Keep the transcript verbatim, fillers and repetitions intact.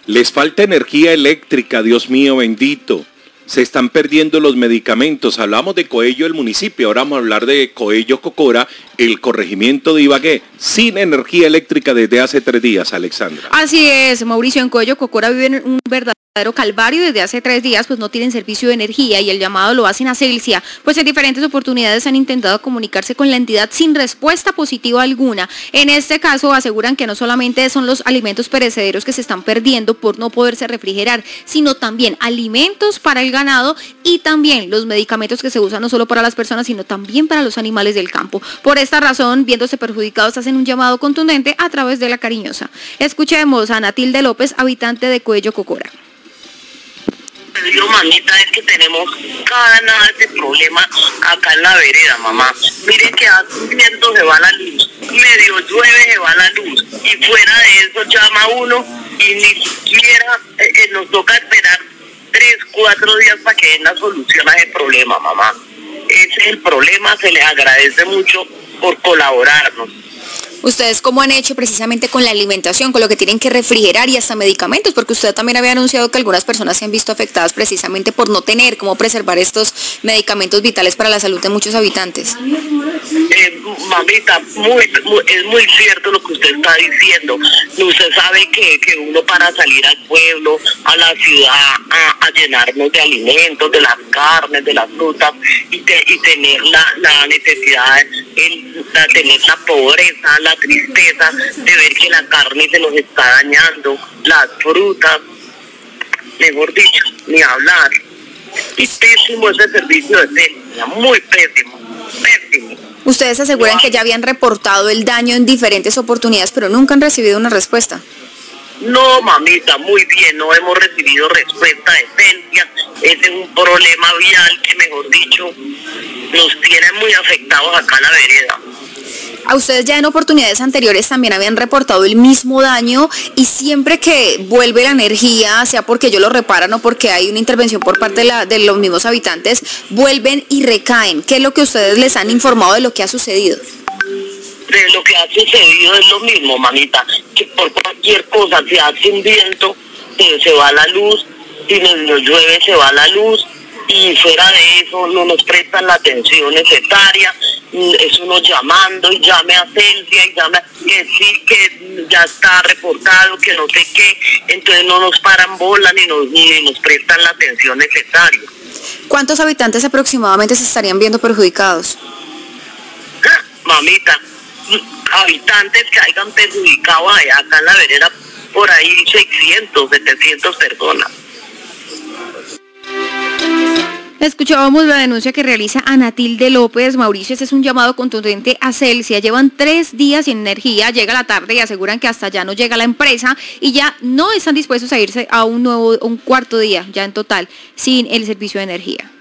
Les falta energía eléctrica, Dios mío bendito. Se están perdiendo los medicamentos. Hablamos de Coello, el municipio, ahora vamos a hablar de Coello, Cocora, el corregimiento de Ibagué, sin energía eléctrica desde hace tres días, Alexandra. Así es, Mauricio, en Coello, Cocora viven un verdadero calvario desde hace tres días, pues no tienen servicio de energía y el llamado lo hacen a Celsia, pues en diferentes oportunidades han intentado comunicarse con la entidad sin respuesta positiva alguna. En este caso aseguran que no solamente son los alimentos perecederos que se están perdiendo por no poderse refrigerar, sino también alimentos para el ganado y también los medicamentos que se usan no solo para las personas, sino también para los animales del campo. Por esta razón, viéndose perjudicados, hacen un llamado contundente a través de La Cariñosa. Escuchemos a Natilde López, habitante de Coello, Cocora. Yo, mamita, es que tenemos cada nada de problema acá en la vereda, mamá. Mire que hace un viento se va la luz, medio llueve se va la luz, y fuera de eso llama uno y ni siquiera eh, eh, nos toca esperar tres, cuatro días para que den la solución a ese problema, mamá. Ese es el problema, se les agradece mucho por colaborarnos. ¿Ustedes cómo han hecho precisamente con la alimentación, con lo que tienen que refrigerar y hasta medicamentos? Porque usted también había anunciado que algunas personas se han visto afectadas precisamente por no tener cómo preservar estos medicamentos vitales para la salud de muchos habitantes. Eh, mamita, muy, muy, es muy cierto lo que usted está diciendo. Usted sabe que, que uno para salir al pueblo, a la ciudad, a, a llenarnos de alimentos, de las carnes, de las frutas, y, te, y tener la, la necesidad, el, la, tener la pobreza, la tristeza de ver que la carne se nos está dañando, las frutas, mejor dicho, ni hablar. Y pésimo ese servicio de Celsia, muy pésimo, pésimo. Ustedes aseguran no, que ya habían reportado el daño en diferentes oportunidades, pero nunca han recibido una respuesta. No, mamita, muy bien, no hemos recibido respuesta de Celsia. Ese es un problema vial que, mejor dicho, nos tiene muy afectados acá en la vereda. A ustedes ya en oportunidades anteriores también habían reportado el mismo daño y siempre que vuelve la energía, sea porque ellos lo reparan o porque hay una intervención por parte de, la, de los mismos habitantes, vuelven y recaen. ¿Qué es lo que ustedes les han informado de lo que ha sucedido? De lo que ha sucedido es lo mismo, mamita, que por cualquier cosa se hace un viento, se, se va la luz, si nos llueve se va la luz, y fuera de eso no nos prestan la atención necesaria. Es uno llamando y llame a Celsia y llame que sí, que ya está reportado, que no sé qué, entonces no nos paran bola ni nos, ni nos prestan la atención necesaria. ¿Cuántos habitantes aproximadamente se estarían viendo perjudicados? Ah, mamita, habitantes que hayan perjudicado allá, acá en la vereda, por ahí seiscientos, setecientos personas. Escuchábamos la denuncia que realiza Natilde López. Mauricio, ese es un llamado contundente a Celsia. Llevan tres días sin energía, llega la tarde y aseguran que hasta ya no llega la empresa y ya no están dispuestos a irse a un nuevo, un cuarto día, ya en total, sin el servicio de energía.